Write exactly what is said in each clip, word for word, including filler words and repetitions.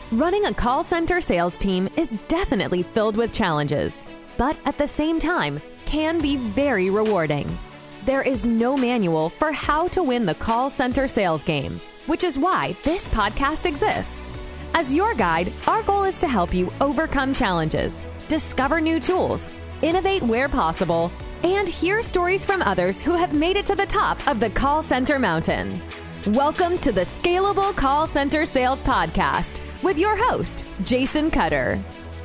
Running a call center sales team is definitely filled with challenges, but at the same time, can be very rewarding. There is no manual for how to win the call center sales game, which is why this podcast exists. As your guide, our goal is to help you overcome challenges, discover new tools, innovate where possible, and hear stories from others who have made it to the top of the call center mountain. Welcome to the Scalable Call Center Sales Podcast with your host, Jason Cutter.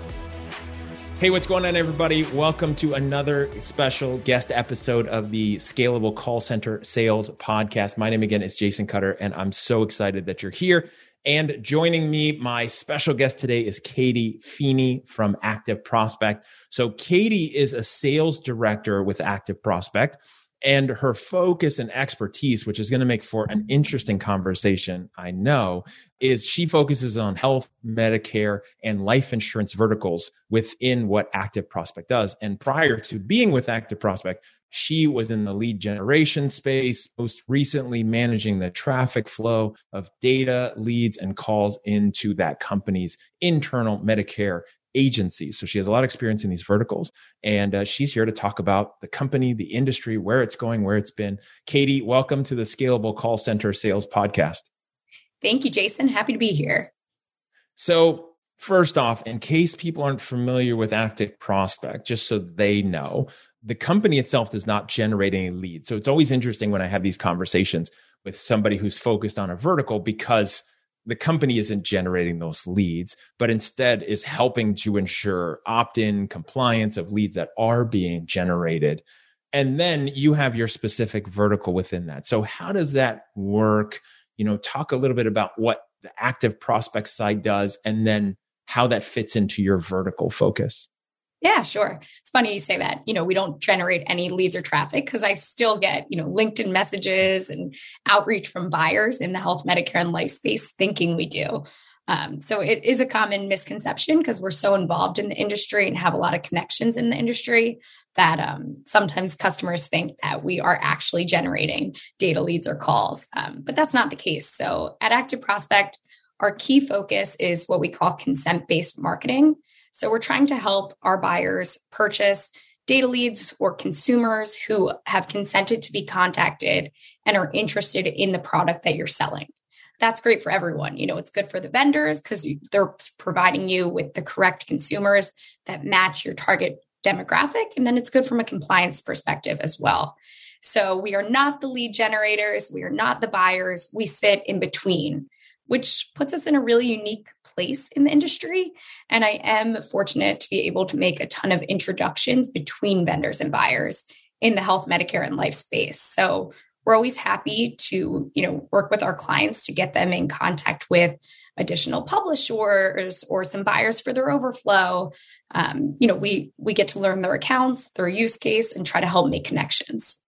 Hey, what's going on, everybody? Welcome to another special guest episode of the Scalable Call Center Sales Podcast. My name again is Jason Cutter, and I'm so excited that you're here. And joining me, my special guest today is Katie Feeney from Active Prospect. So Katie is a sales director with Active Prospect, and her focus and expertise, which is going to make for an interesting conversation, I know, is she focuses on health, Medicare, and life insurance verticals within what Active Prospect does. And prior to being with Active Prospect, she was in the lead generation space, most recently managing the traffic flow of data, leads, and calls into that company's internal Medicare agency. So she has a lot of experience in these verticals, and uh, she's here to talk about the company, the industry, where it's going, where it's been. Katie, welcome to the Scalable Call Center Sales Podcast. Thank you, Jason. Happy to be here. So first off, in case people aren't familiar with Active Prospect, just so they know, the company itself does not generate any leads. So it's always interesting when I have these conversations with somebody who's focused on a vertical, because the company isn't generating those leads, but instead is helping to ensure opt-in compliance of leads that are being generated. And then you have your specific vertical within that. So how does that work? You know, talk a little bit about what the Active Prospect side does, and then how that fits into your vertical focus. Yeah, sure. It's funny you say that. You know, we don't generate any leads or traffic, because I still get, you know, LinkedIn messages and outreach from buyers in the health, Medicare, and life space thinking we do. Um, so it is a common misconception, because we're so involved in the industry and have a lot of connections in the industry that um, sometimes customers think that we are actually generating data leads or calls. Um, but that's not the case. So at Active Prospect, our key focus is what we call consent-based marketing. So we're trying to help our buyers purchase data leads or consumers who have consented to be contacted and are interested in the product that you're selling. That's great for everyone. You know, it's good for the vendors because they're providing you with the correct consumers that match your target demographic. And then it's good from a compliance perspective as well. So we are not the lead generators. We are not the buyers. We sit in between, which puts us in a really unique place in the industry. And I am fortunate to be able to make a ton of introductions between vendors and buyers in the health, Medicare, and life space. So we're always happy to, you know, work with our clients to get them in contact with additional publishers or some buyers for their overflow. Um, you know, we we get to learn their accounts, their use case, and try to help make connections.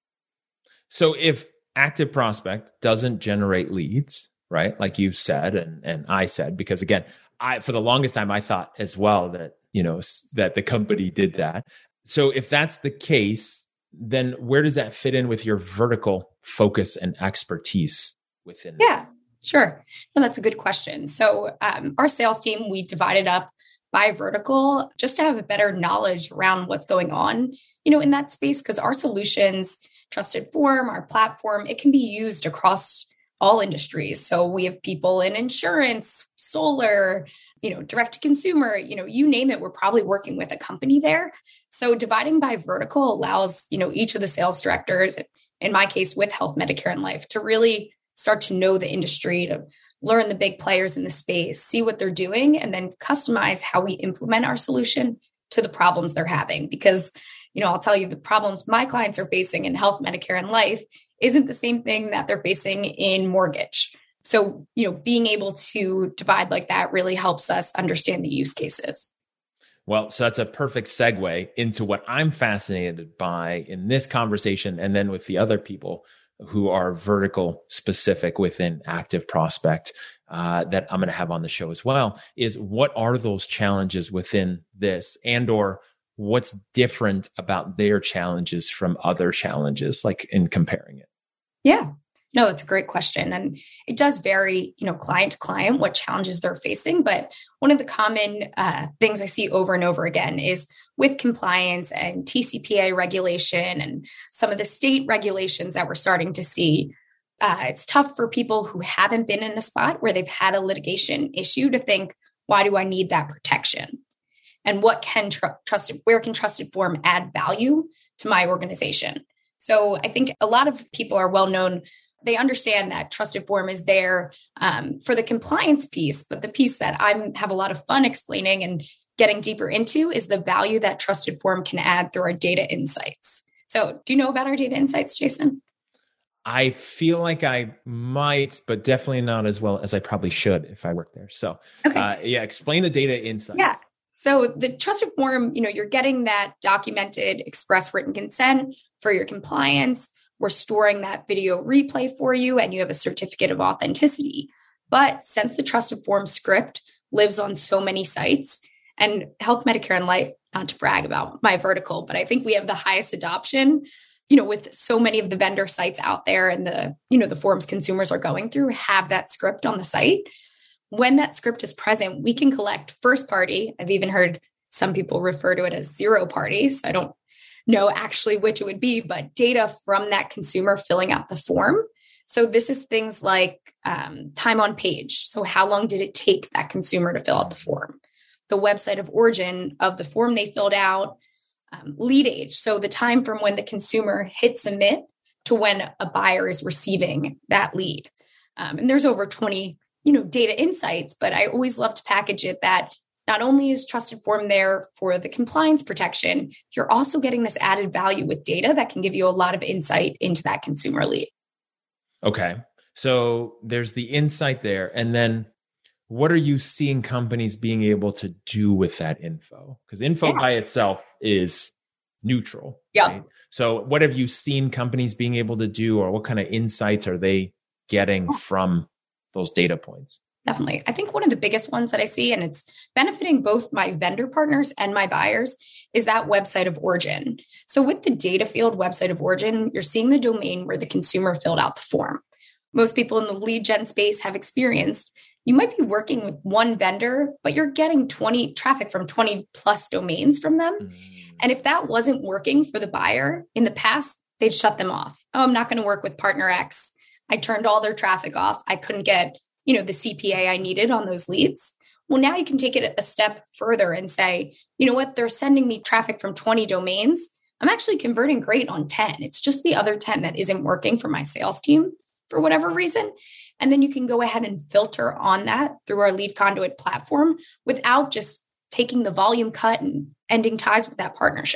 So if Active Prospect doesn't generate leads, right? Like you said, and, and I said, because again, I, for the longest time, I thought as well that, you know, that the company did that. So if that's the case, then where does that fit in with your vertical focus and expertise within? Yeah, sure. No, that's a good question. So um, our sales team, we divided up by vertical just to have a better knowledge around what's going on, you know, in that space, because our solutions, Trusted Form, our platform, it can be used across all industries. So we have people in insurance, solar, you know, direct to consumer, you know, you name it, we're probably working with a company there. So dividing by vertical allows, you know, each of the sales directors, in my case with health, Medicare, and life, to really start to know the industry, to learn the big players in the space, see what they're doing, and then customize how we implement our solution to the problems they're having. Because, you know, I'll tell you, the problems my clients are facing in health, Medicare, and life isn't the same thing that they're facing in mortgage. So, you know, being able to divide like that really helps us understand the use cases. Well, so that's a perfect segue into what I'm fascinated by in this conversation, and then with the other people who are vertical specific within Active Prospect uh, that I'm going to have on the show as well, is what are those challenges within this, and or what's different about their challenges from other challenges, like in comparing it? Yeah. No, that's a great question. And it does vary, you know, client to client, what challenges they're facing. But one of the common uh, things I see over and over again is with compliance and T C P A regulation and some of the state regulations that we're starting to see. Uh, it's tough for people who haven't been in a spot where they've had a litigation issue to think, why do I need that protection? And what can tr- trusted, where can Trusted Form add value to my organization? So I think a lot of people are well known. They understand that Trusted Form is there um, for the compliance piece, but the piece that I have a lot of fun explaining and getting deeper into is the value that Trusted Form can add through our data insights. So do you know about our data insights, Jason? I feel like I might, but definitely not as well as I probably should if I work there. So okay. uh, yeah, explain the data insights. Yeah. So the Trusted Form, you know, you're getting that documented express written consent for your compliance. We're storing that video replay for you, and you have a certificate of authenticity. But since the Trusted Form script lives on so many sites, and Health, Medicare, and Life, not to brag about my vertical, but I think we have the highest adoption, you know, with so many of the vendor sites out there and the, you know, the forms consumers are going through have that script on the site. When that script is present, we can collect first party. I've even heard some people refer to it as zero parties. I don't know actually which it would be, but data from that consumer filling out the form. So this is things like um, time on page. So how long did it take that consumer to fill out the form? The website of origin of the form they filled out, um, lead age. So the time from when the consumer hit submit to when a buyer is receiving that lead. Um, and there's over twenty, you know, data insights, but I always love to package it that not only is Trusted Form there for the compliance protection, you're also getting this added value with data that can give you a lot of insight into that consumer lead. Okay. So there's the insight there. And then what are you seeing companies being able to do with that info? Because info yeah. by itself is neutral. Yeah. Right? So what have you seen companies being able to do, or what kind of insights are they getting from those data points? Definitely. I think one of the biggest ones that I see, and it's benefiting both my vendor partners and my buyers, is that website of origin. So with the data field website of origin, you're seeing the domain where the consumer filled out the form. Most people in the lead gen space have experienced, you might be working with one vendor, but you're getting twenty traffic from twenty plus domains from them. Mm. And if that wasn't working for the buyer in the past, they'd shut them off. Oh, I'm not going to work with partner X. I turned all their traffic off. I couldn't get, you know, the C P A I needed on those leads. Well, now you can take it a step further and say, you know what, they're sending me traffic from twenty domains. I'm actually converting great on ten. It's just the other ten that isn't working for my sales team for whatever reason. And then you can go ahead and filter on that through our Lead Conduit platform without just taking the volume cut and ending ties with that partnership.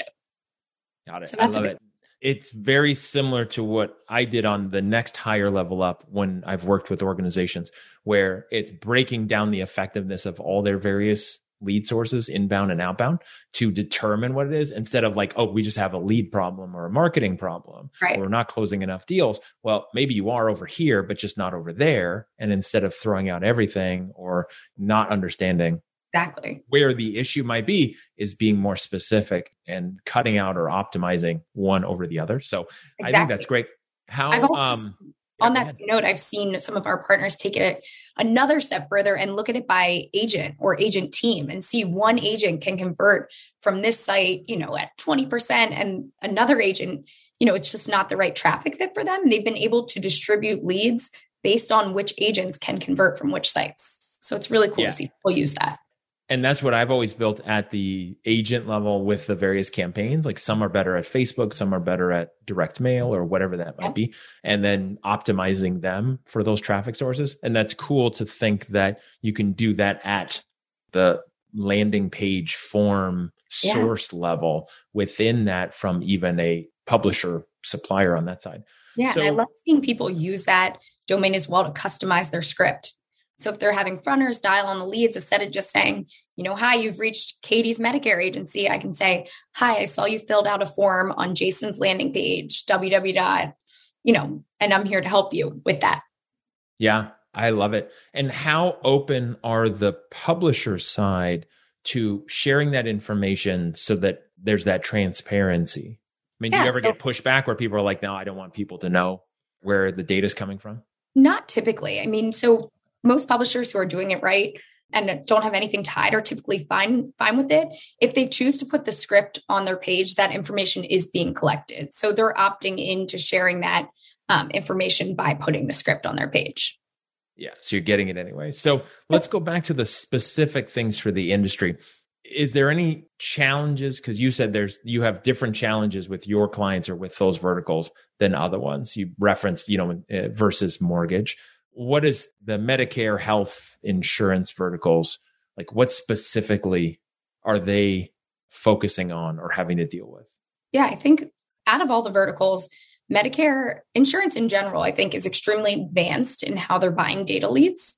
Got it. So that's I love it. It's very similar to what I did on the next higher level up when I've worked with organizations, where it's breaking down the effectiveness of all their various lead sources, inbound and outbound, to determine what it is, instead of like, oh, we just have a lead problem or a marketing problem, right, or we're not closing enough deals. Well, maybe you are over here, but just not over there. And instead of throwing out everything or not understanding exactly where the issue might be, is being more specific and cutting out or optimizing one over the other. So exactly. I think that's great. How, I've also, um, on yeah, that note, I've seen some of our partners take it another step further and look at it by agent or agent team and see one agent can convert from this site, you know, at twenty percent, and another agent, you know, it's just not the right traffic fit for them. They've been able to distribute leads based on which agents can convert from which sites. So it's really cool yeah. to see people use that. And that's what I've always built at the agent level with the various campaigns. Like some are better at Facebook, some are better at direct mail or whatever that might be. And then optimizing them for those traffic sources. And that's cool to think that you can do that at the landing page form yeah. source level within that, from even a publisher supplier on that side. Yeah. So, and I love seeing people use that domain as well to customize their script. So if they're having fronters dial on the leads, instead of just saying, you know, hi, you've reached Katie's Medicare agency, I can say, hi, I saw you filled out a form on Jason's landing page, www. You know, and I'm here to help you with that. Yeah, I love it. And how open are the publisher side to sharing that information so that there's that transparency? I mean, yeah, do you ever so- get pushback where people are like, no, I don't want people to know? where the data is coming from? Not typically. I mean, so most publishers who are doing it right and don't have anything tied are typically fine, fine with it. If they choose to put the script on their page, that information is being collected. So they're opting into sharing that um, information by putting the script on their page. Yeah, so you're getting it anyway. So let's go back to the specific things for the industry. Is there any challenges? Because you said there's you have different challenges with your clients or with those verticals than other ones. You referenced, you know, versus mortgage. What is the Medicare, health, insurance verticals? Like, what specifically are they focusing on or having to deal with? Yeah, I think out of all the verticals, Medicare insurance in general, I think, is extremely advanced in how they're buying data leads.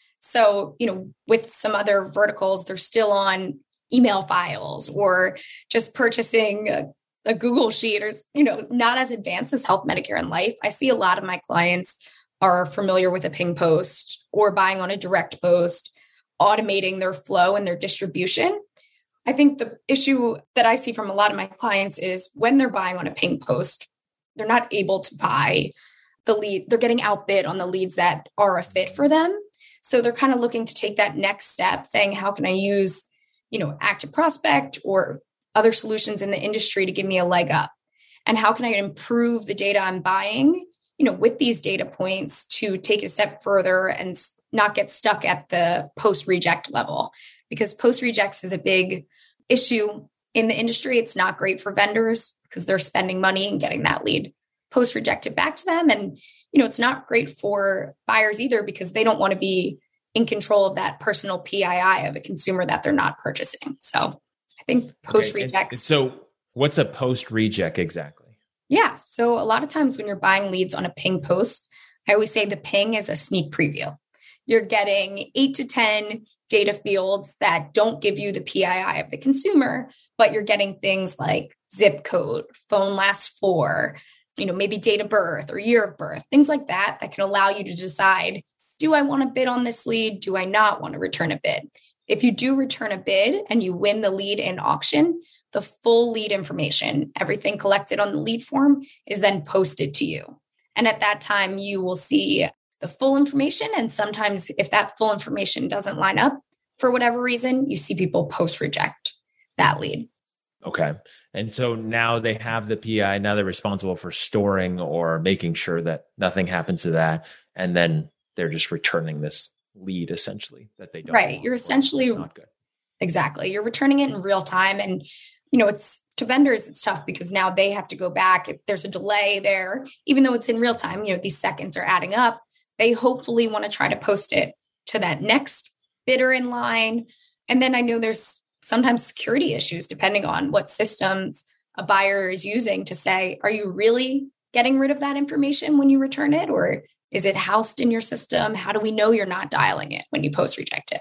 So, you know, with some other verticals, they're still on email files or just purchasing a, a Google sheet or, you know, not as advanced as health, Medicare, and life. I see a lot of my clients are familiar with a ping post or buying on a direct post, automating their flow and their distribution. I think the issue that I see from a lot of my clients is when they're buying on a ping post, they're not able to buy the lead. They're getting outbid on the leads that are a fit for them. So they're kind of looking to take that next step, saying, how can I use, you know, Active Prospect or other solutions in the industry to give me a leg up? And how can I improve the data I'm buying, you know, with these data points to take a step further and not get stuck at the post reject level? Because post rejects is a big issue in the industry. It's not great for vendors because they're spending money and getting that lead post rejected back to them. And, you know, it's not great for buyers either because they don't want to be in control of that personal P I I of a consumer that they're not purchasing. So I think post rejects. Okay. So what's a post reject exactly? Yeah. So a lot of times when you're buying leads on a ping post, I always say the ping is a sneak preview. You're getting eight to ten data fields that don't give you the P I I of the consumer, but you're getting things like zip code, phone last four, you know, maybe date of birth or year of birth, things like that, that can allow you to decide, do I want to bid on this lead? Do I not want to return a bid? If you do return a bid and you win the lead in auction, the full lead information, everything collected on the lead form is then posted to you. And at that time, you will see the full information. And sometimes if that full information doesn't line up for whatever reason, you see people post reject that lead. Okay. And so now they have the P I, now they're responsible for storing or making sure that nothing happens to that. And then they're just returning this lead essentially that they don't. Right. You're essentially, not good. Exactly. You're returning it in real time. And, you know, it's to vendors, it's tough because now they have to go back. If there's a delay there, even though it's in real time, you know, these seconds are adding up. They hopefully want to try to post it to that next bidder in line. And then I know there's sometimes security issues depending on what systems a buyer is using to say, are you really getting rid of that information when you return it? Or is it housed in your system? How do we know you're not dialing it when you post reject it?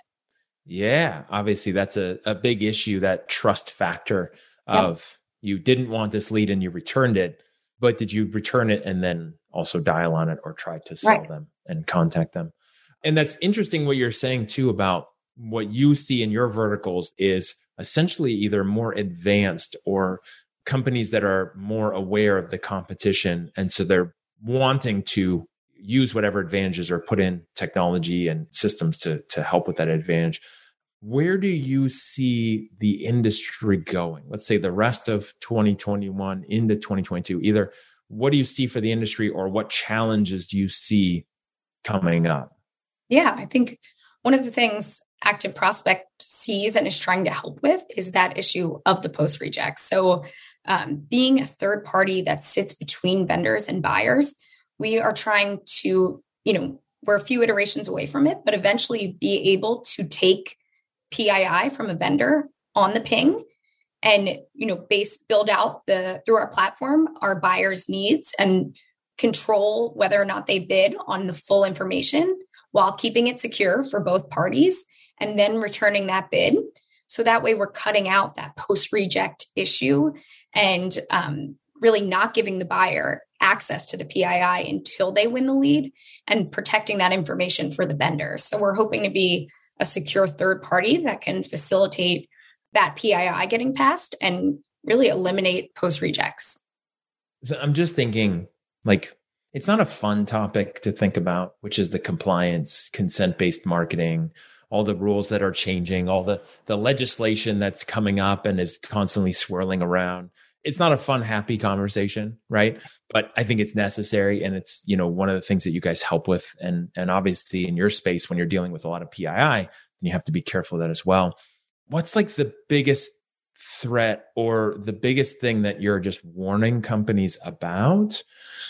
Yeah, obviously that's a, a big issue, that trust factor of yep. You didn't want this lead and you returned it, but did you return it and then also dial on it or try to sell right. them and contact them? And that's interesting what you're saying too about what you see in your verticals is essentially either more advanced or companies that are more aware of the competition. And so they're wanting to use whatever advantages or put in technology and systems to, to help with that advantage. Where do you see the industry going? Let's say the rest of twenty twenty-one into twenty twenty-two, either what do you see for the industry or what challenges do you see coming up? Yeah, I think one of the things Active Prospect sees and is trying to help with is that issue of the post rejects. So um, being a third party that sits between vendors and buyers, we are trying to, you know, we're a few iterations away from it, but eventually be able to take P I I from a vendor on the ping and, you know, base build out the through our platform, our buyers' needs and control whether or not they bid on the full information while keeping it secure for both parties and then returning that bid. So that way we're cutting out that post reject issue and um, really not giving the buyer access to the P I I until they win the lead and protecting that information for the vendor. So we're hoping to be a secure third party that can facilitate that P I I getting passed and really eliminate post rejects. So I'm just thinking, like, it's not a fun topic to think about, which is the compliance, consent-based marketing, all the rules that are changing, all the, the legislation that's coming up and is constantly swirling around. It's not a fun, happy conversation, right? But I think it's necessary. And it's, you know, one of the things that you guys help with. And, and obviously in your space, when you're dealing with a lot of P I I, you have to be careful of that as well. What's like the biggest threat or the biggest thing that you're just warning companies about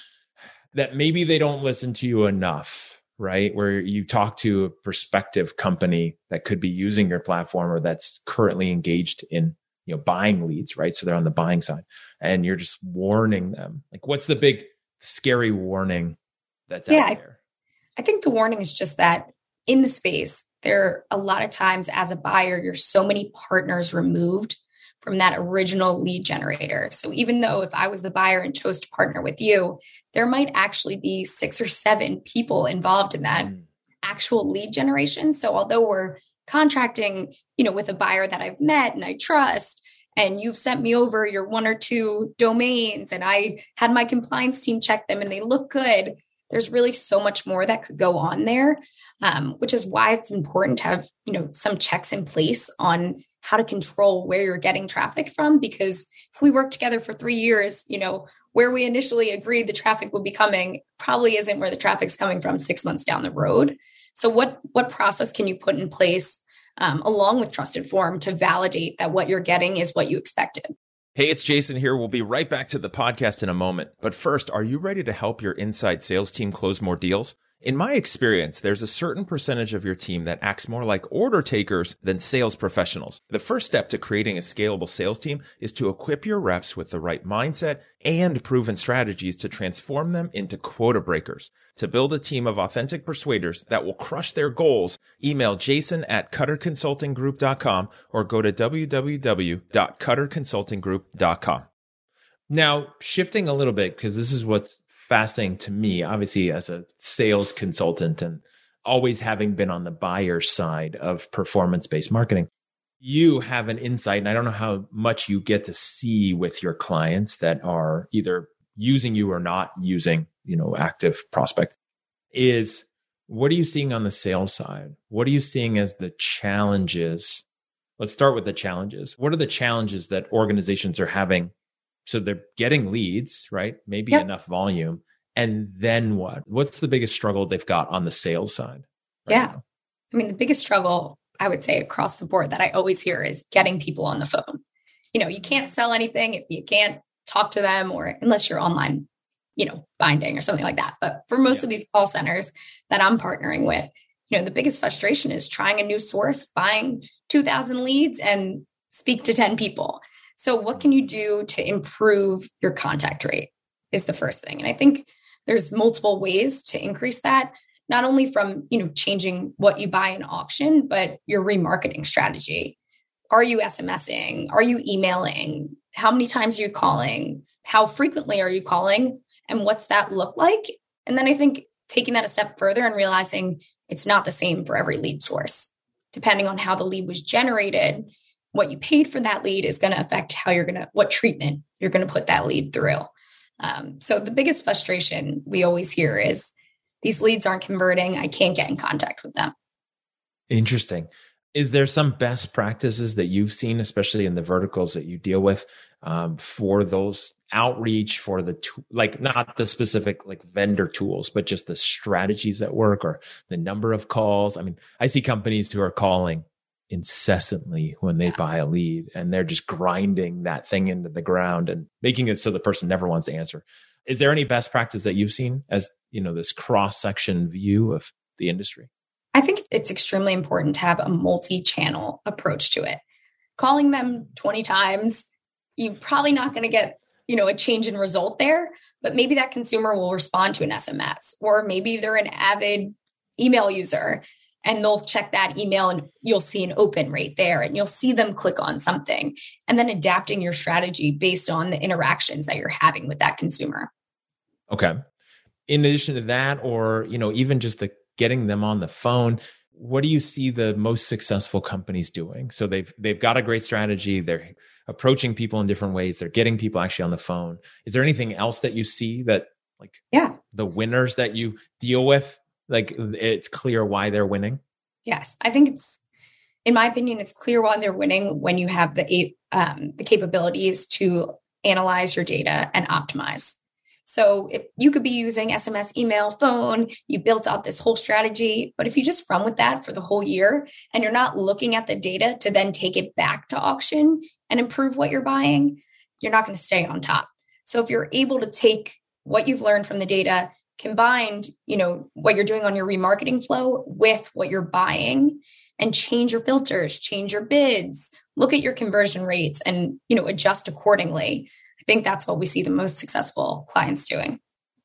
that maybe they don't listen to you enough, right? Where you talk to a prospective company that could be using your platform or that's currently engaged in, you know, buying leads, right? So they're on the buying side and you're just warning them. Like, what's the big scary warning that's yeah, out there? I, I think the warning is just that in the space, there are a lot of times as a buyer, you're so many partners removed from that original lead generator. So even though if I was the buyer and chose to partner with you, there might actually be six or seven people involved in that mm. actual lead generation. So although we're contracting, you know, with a buyer that I've met and I trust, and you've sent me over your one or two domains and I had my compliance team check them and they look good, there's really so much more that could go on there. Um, which is why it's important to have, you know, some checks in place on how to control where you're getting traffic from. Because if we work together for three years, you know, where we initially agreed the traffic would be coming probably isn't where the traffic's coming from six months down the road. So what, what process can you put in place um, along with Trusted Forum to validate that what you're getting is what you expected? Hey, it's Jason here. We'll be right back to the podcast in a moment. But first, are you ready to help your inside sales team close more deals? In my experience, there's a certain percentage of your team that acts more like order takers than sales professionals. The first step to creating a scalable sales team is to equip your reps with the right mindset and proven strategies to transform them into quota breakers. To build a team of authentic persuaders that will crush their goals, email jason at cutter consulting group dot com or go to w w w dot cutter consulting group dot com. Now, shifting a little bit, because this is what's fascinating to me, obviously, as a sales consultant and always having been on the buyer side of performance-based marketing, you have an insight, and I don't know how much you get to see with your clients that are either using you or not using, you know, active prospect, is what are you seeing on the sales side? What are you seeing as the challenges? Let's start with the challenges. What are the challenges that organizations are having? So they're getting leads, right? Maybe yep. enough volume. And then what? What's the biggest struggle they've got on the sales side? Right yeah. Now? I mean, the biggest struggle, I would say across the board that I always hear is getting people on the phone. You know, you can't sell anything if you can't talk to them or unless you're online, you know, binding or something like that. But for most yeah. of these call centers that I'm partnering with, you know, the biggest frustration is trying a new source, buying two thousand leads and speak to ten people. So what can you do to improve your contact rate is the first thing. And I think there's multiple ways to increase that, not only from, you know, changing what you buy in auction, but your remarketing strategy. Are you SMSing? Are you emailing? How many times are you calling? How frequently are you calling? And what's that look like? And then I think taking that a step further and realizing it's not the same for every lead source. Depending on how the lead was generated, what you paid for that lead is going to affect how you're going to, what treatment you're going to put that lead through. Um, so the biggest frustration we always hear is these leads aren't converting. I can't get in contact with them. Interesting. Is there some best practices that you've seen, especially in the verticals that you deal with, um, for those outreach, for the, to- like not the specific like vendor tools, but just the strategies that work or the number of calls? I mean, I see companies who are calling incessantly when they buy a lead and they're just grinding that thing into the ground and making it so the person never wants to answer. Is there any best practice that you've seen as, you know, this cross-section view of the industry? I think it's extremely important to have a multi-channel approach to it. Calling them twenty times, you're probably not going to get, you know, a change in result there, but maybe that consumer will respond to an S M S, or maybe they're an avid email user and they'll check that email and you'll see an open rate there and you'll see them click on something, and then adapting your strategy based on the interactions that you're having with that consumer. Okay. In addition to that, or, you know, even just the getting them on the phone, what do you see the most successful companies doing? So they've, they've got a great strategy. They're approaching people in different ways. They're getting people actually on the phone. Is there anything else that you see that Like yeah, the winners that you deal with, like it's clear why they're winning. Yes. I think it's, in my opinion, it's clear why they're winning when you have the, um, the capabilities to analyze your data and optimize. So if you could be using S M S, email, phone, you built out this whole strategy, but if you just run with that for the whole year and you're not looking at the data to then take it back to auction and improve what you're buying, you're not going to stay on top. So if you're able to take what you've learned from the data, combined, you know, what you're doing on your remarketing flow with what you're buying, and change your filters, change your bids, look at your conversion rates, and, you know, adjust accordingly. I think that's what we see the most successful clients doing.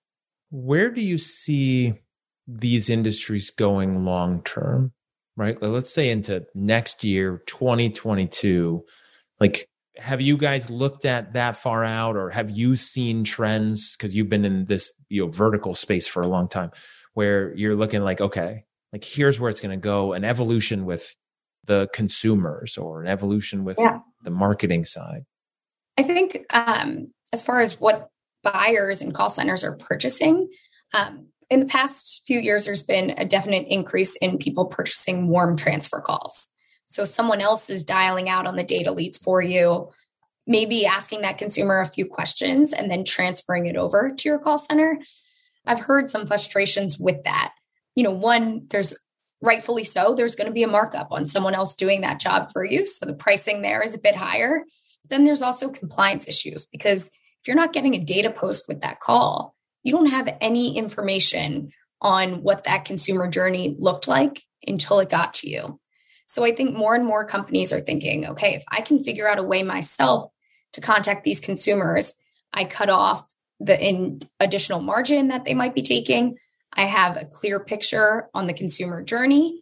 Where do you see these industries going long term, right? Let's say into next year, twenty twenty-two, like, have you guys looked at that far out, or have you seen trends? Because you've been in this, you know, vertical space for a long time, where you're looking like, okay, like here's where it's going to go, an evolution with the consumers or an evolution with yeah. the marketing side. I think um, as far as what buyers and call centers are purchasing, um, in the past few years, there's been a definite increase in people purchasing warm transfer calls. So someone else is dialing out on the data leads for you, maybe asking that consumer a few questions and then transferring it over to your call center. I've heard some frustrations with that. You know, one, there's rightfully so, there's going to be a markup on someone else doing that job for you. So the pricing there is a bit higher. Then there's also compliance issues, because if you're not getting a data post with that call, you don't have any information on what that consumer journey looked like until it got to you. So I think more and more companies are thinking, okay, if I can figure out a way myself to contact these consumers, I cut off the in additional margin that they might be taking. I have a clear picture on the consumer journey.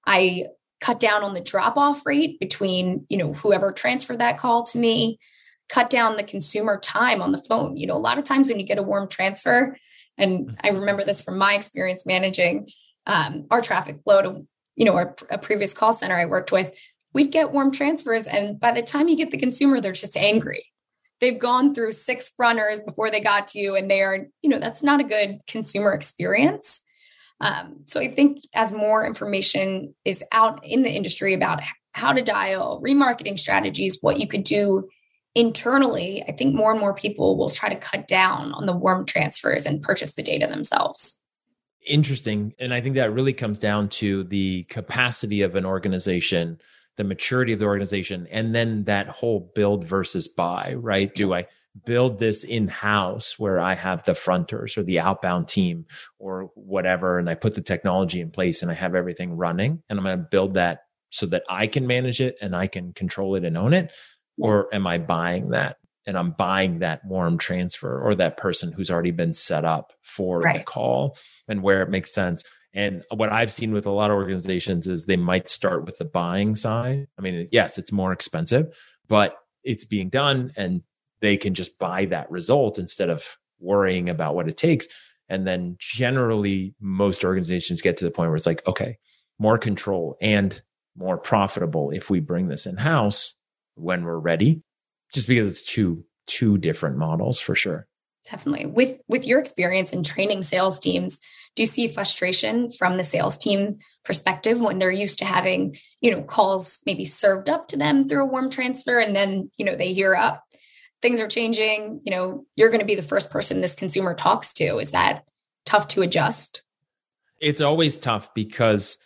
I cut down on the drop-off rate between, you know, whoever transferred that call to me, cut down the consumer time on the phone. You know, a lot of times when you get a warm transfer, and I remember this from my experience managing um, our traffic flow to, you know, our, a previous call center I worked with, we'd get warm transfers. And by the time you get the consumer, they're just angry. They've gone through six runners before they got to you, and they are, you know, that's not a good consumer experience. Um, so I think as more information is out in the industry about how to dial, remarketing strategies, what you could do internally, I think more and more people will try to cut down on the warm transfers and purchase the data themselves. Interesting. And I think that really comes down to the capacity of an organization, the maturity of the organization, and then that whole build versus buy, right? Do I build this in-house where I have the fronters or the outbound team or whatever, and I put the technology in place and I have everything running, and I'm going to build that so that I can manage it and I can control it and own it? Or am I buying that? And I'm buying that warm transfer or that person who's already been set up for right. the call, and where it makes sense. And what I've seen with a lot of organizations is they might start with the buying side. I mean, yes, it's more expensive, but it's being done and they can just buy that result instead of worrying about what it takes. And then generally most organizations get to the point where it's like, okay, more control and more profitable if we bring this in-house when we're ready, just because it's two, two different models for sure. Definitely. With, with your experience in training sales teams, do you see frustration from the sales team's perspective when they're used to having, you know, calls maybe served up to them through a warm transfer, and then, you know, they hear up, things are changing, you know, you're going to be the first person this consumer talks to? Is that tough to adjust? It's always tough because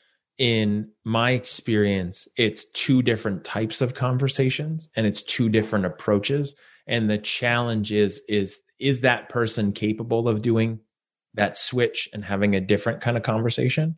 in my experience, it's two different types of conversations and it's two different approaches. And the challenge is, is, is that person capable of doing that switch and having a different kind of conversation?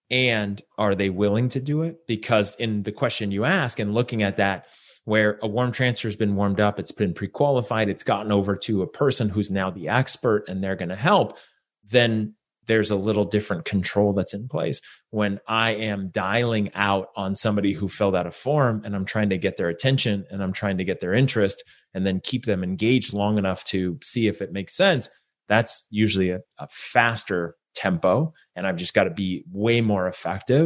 And are they willing to do it? Because in the question you ask and looking at that, where a warm transfer has been warmed up, it's been pre-qualified, it's gotten over to a person who's now the expert and they're going to help, then there's a little different control that's in place. When I am dialing out on somebody who filled out a form and I'm trying to get their attention and I'm trying to get their interest and then keep them engaged long enough to see if it makes sense, that's usually a, a faster tempo. And I've just got to be way more effective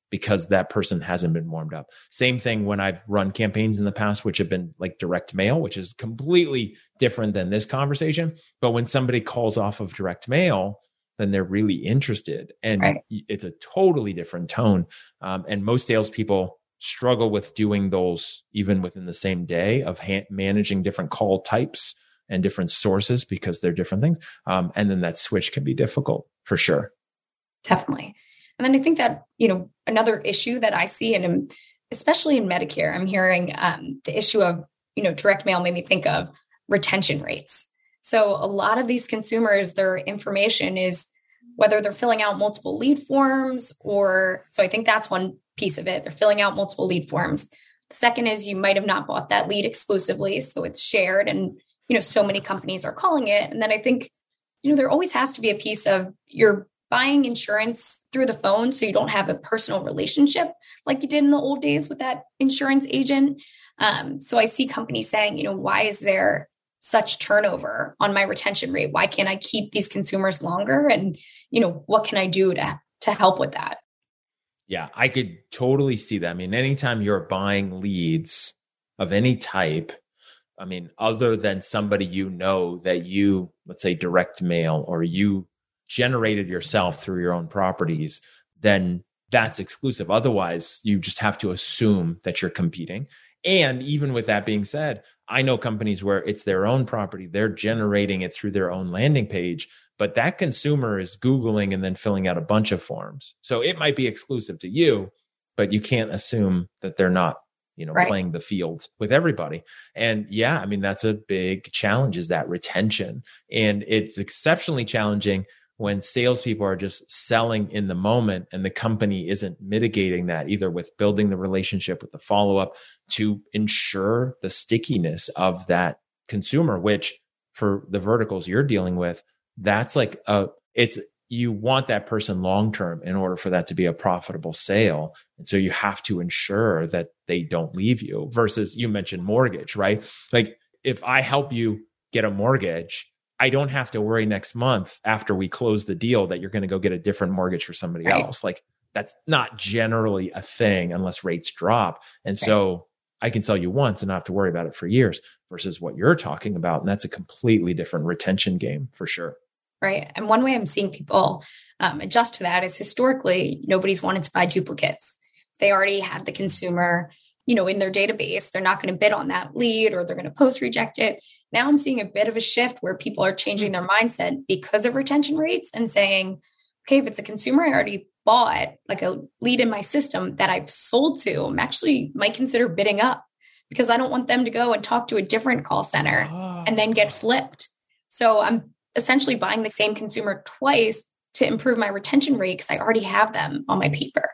because that person hasn't been warmed up. Same thing when I've run campaigns in the past, which have been like direct mail, which is completely different than this conversation. But when somebody calls off of direct mail, then they're really interested. And right. it's a totally different tone. Um, and most salespeople struggle with doing those even within the same day of ha- managing different call types and different sources because they're different things. Um, and then that switch can be difficult for sure. Definitely. And then I think that, you know, another issue that I see, and especially in Medicare, I'm hearing um, the issue of, you know, direct mail made me think of retention rates. So a lot of these consumers, their information is whether they're filling out multiple lead forms or, so I think that's one piece of it. They're filling out multiple lead forms. The second is you might have not bought that lead exclusively. So it's shared and, you know, so many companies are calling it. And then I think, you know, there always has to be a piece of you're buying insurance through the phone so you don't have a personal relationship like you did in the old days with that insurance agent. Um, so I see companies saying, you know, why is there such turnover on my retention rate? Why can't I keep these consumers longer? And, you know, what can I do to, to help with that? Yeah, I could totally see that. I mean, anytime you're buying leads of any type, I mean, other than somebody you know that you, let's say direct mail or you generated yourself through your own properties, then that's exclusive. Otherwise, you just have to assume that you're competing. And even with that being said, I know companies where it's their own property, they're generating it through their own landing page, but that consumer is Googling and then filling out a bunch of forms. So it might be exclusive to you, but you can't assume that they're not, you know, right. playing the field with everybody. And yeah, I mean, that's a big challenge, is that retention. And it's exceptionally challenging when salespeople are just selling in the moment and the company isn't mitigating that either with building the relationship with the follow-up to ensure the stickiness of that consumer, which for the verticals you're dealing with, that's like a, it's, you want that person long-term in order for that to be a profitable sale. And so you have to ensure that they don't leave you versus you mentioned mortgage, right? Like if I help you get a mortgage, I don't have to worry next month after we close the deal that you're going to go get a different mortgage for somebody right. else. Like that's not generally a thing unless rates drop. And right. so I can sell you once and not have to worry about it for years versus what you're talking about. And that's a completely different retention game for sure. Right. And one way I'm seeing people um, adjust to that is historically, nobody's wanted to buy duplicates. They already have the consumer, you know, in their database. They're not going to bid on that lead or they're going to post reject it. Now I'm seeing a bit of a shift where people are changing their mindset because of retention rates and saying, okay, if it's a consumer I already bought, like a lead in my system that I've sold to, I'm actually might consider bidding up because I don't want them to go and talk to a different call center oh. and then get flipped. So I'm essentially buying the same consumer twice to improve my retention rate because I already have them on my paper.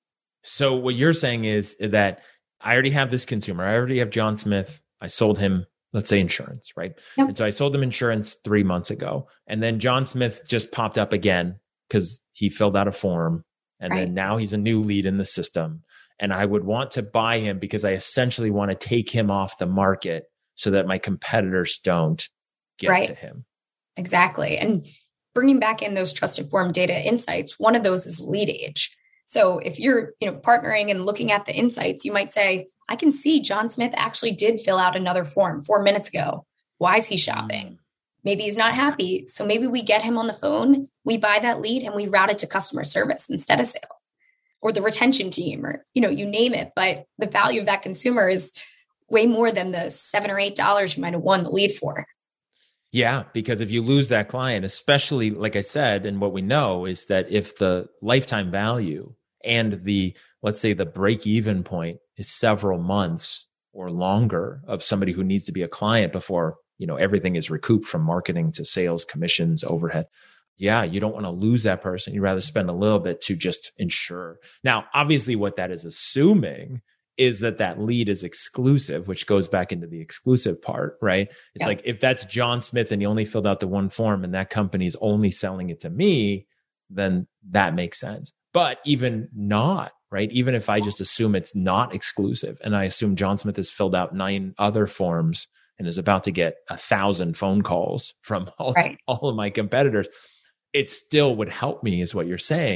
So what you're saying is that I already have this consumer. I already have John Smith. I sold him, let's say insurance, right? Yep. And so I sold him insurance three months ago. And then John Smith just popped up again because he filled out a form. And right. then now he's a new lead in the system. And I would want to buy him because I essentially want to take him off the market so that my competitors don't get right. to him. Exactly. And bringing back in those trusted form data insights, one of those is lead age. So if you're, you know, partnering and looking at the insights, you might say, I can see John Smith actually did fill out another form four minutes ago. Why is he shopping? Maybe he's not happy. So maybe we get him on the phone, we buy that lead and we route it to customer service instead of sales or the retention team or, you know, you name it. But the value of that consumer is way more than the seven or eight dollars you might have won the lead for. Yeah, because if you lose that client, especially like I said, and what we know is that if the lifetime value and the, let's say the break even point is several months or longer of somebody who needs to be a client before, you know, everything is recouped from marketing to sales, commissions, overhead. Yeah, you don't want to lose that person. You'd rather spend a little bit to just ensure. Now, obviously what that is assuming is that that lead is exclusive, which goes back into the exclusive part, right? It's yeah. like, if that's John Smith and he only filled out the one form and that company is only selling it to me, then that makes sense. But even not, right? Even if I just assume it's not exclusive and I assume John Smith has filled out nine other forms and is about to get a thousand phone calls from all, right. all of my competitors, it still would help me is what you're saying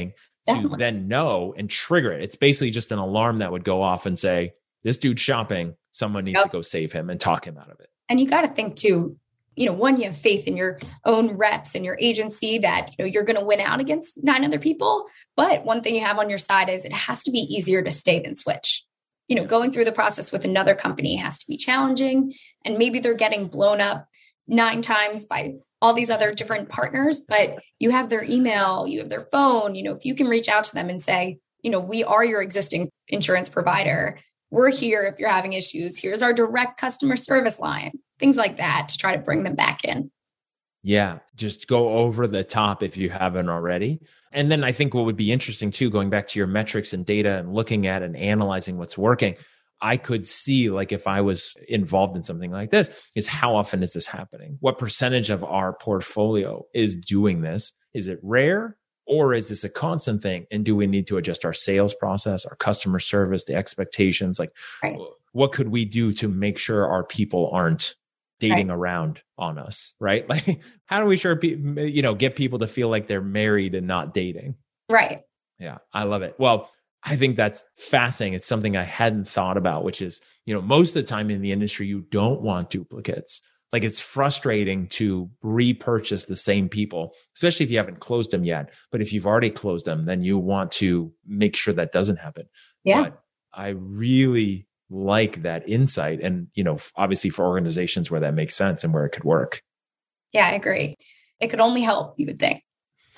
Definitely. to then know and trigger it. It's basically just an alarm that would go off and say, this dude's shopping. Someone needs yep. to go save him and talk him out of it. And you got to think too, you know, one, you have faith in your own reps and your agency that, you know, you're going to win out against nine other people. But one thing you have on your side is it has to be easier to stay than switch. You know, going through the process with another company has to be challenging, and maybe they're getting blown up nine times by all these other different partners, but you have their email, you have their phone. You know, if you can reach out to them and say, you know, we are your existing insurance provider. We're here if you're having issues. Here's our direct customer service line, things like that to try to bring them back in. Yeah, just go over the top if you haven't already. And then I think what would be interesting too, going back to your metrics and data and looking at and analyzing what's working, I could see, like, if I was involved in something like this, is how often is this happening? What percentage of our portfolio is doing this? Is it rare? Or is this a constant thing? And do we need to adjust our sales process, our customer service, the expectations? Like, right. what could we do to make sure our people aren't dating right. around on us, right? Like, how do we sure, pe- you know, get people to feel like they're married and not dating? Right. Yeah, I love it. Well, I think that's fascinating. It's something I hadn't thought about, which is, you know, most of the time in the industry, you don't want duplicates. Like, it's frustrating to repurchase the same people, especially if you haven't closed them yet. But if you've already closed them, then you want to make sure that doesn't happen. Yeah. But I really like that insight. And, you know, obviously for organizations where that makes sense and where it could work. Yeah, I agree. It could only help, you would think.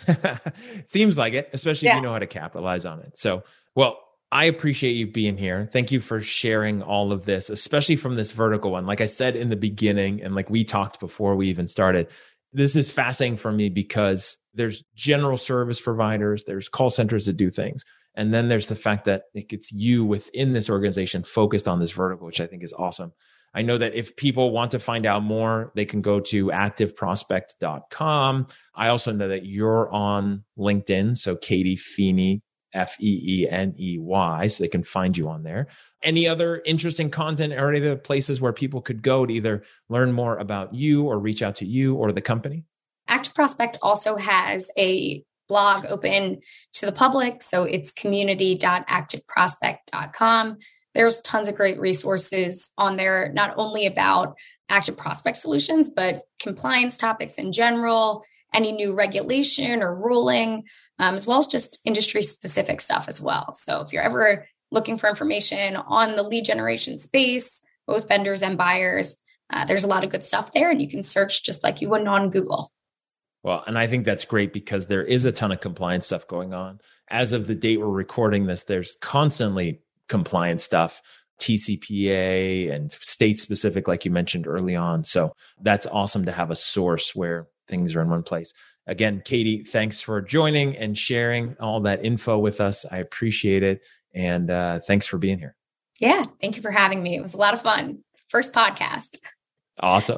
Seems like it, especially yeah. if you know how to capitalize on it. So, well, I appreciate you being here. Thank you for sharing all of this, especially from this vertical one. Like I said in the beginning, and like we talked before we even started, this is fascinating for me because there's general service providers, there's call centers that do things. And then there's the fact that it's you within this organization focused on this vertical, which I think is awesome. I know that if people want to find out more, they can go to active prospect dot com. I also know that you're on LinkedIn. So Katie Feeney, F E E N E Y, so they can find you on there. Any other interesting content or any other places where people could go to either learn more about you or reach out to you or the company? Active Prospect also has a blog open to the public. So it's community dot active prospect dot com. There's tons of great resources on there, not only about Active Prospect solutions, but compliance topics in general, any new regulation or ruling, um, as well as just industry specific stuff as well. So if you're ever looking for information on the lead generation space, both vendors and buyers, uh, there's a lot of good stuff there, and you can search just like you would on Google. Well, and I think that's great because there is a ton of compliance stuff going on. As of the date we're recording this, there's constantly compliance stuff, T C P A and state specific, like you mentioned early on. So that's awesome to have a source where things are in one place. Again, Katie, thanks for joining and sharing all that info with us. I appreciate it. And uh, thanks for being here. Yeah, thank you for having me. It was a lot of fun. First podcast. Awesome.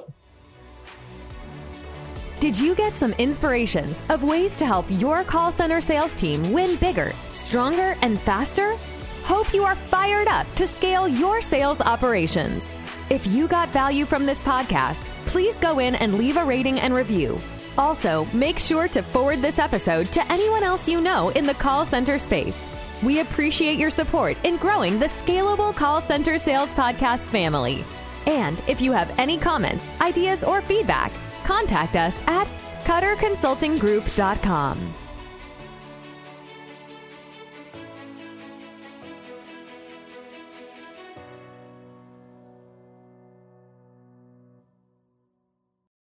Did you get some inspirations of ways to help your call center sales team win bigger, stronger, and faster? Hope you are fired up to scale your sales operations. If you got value from this podcast, please go in and leave a rating and review. Also, make sure to forward this episode to anyone else you know in the call center space. We appreciate your support in growing the Scalable Call Center Sales Podcast family. And if you have any comments, ideas, or feedback, contact us at cutter consulting group dot com.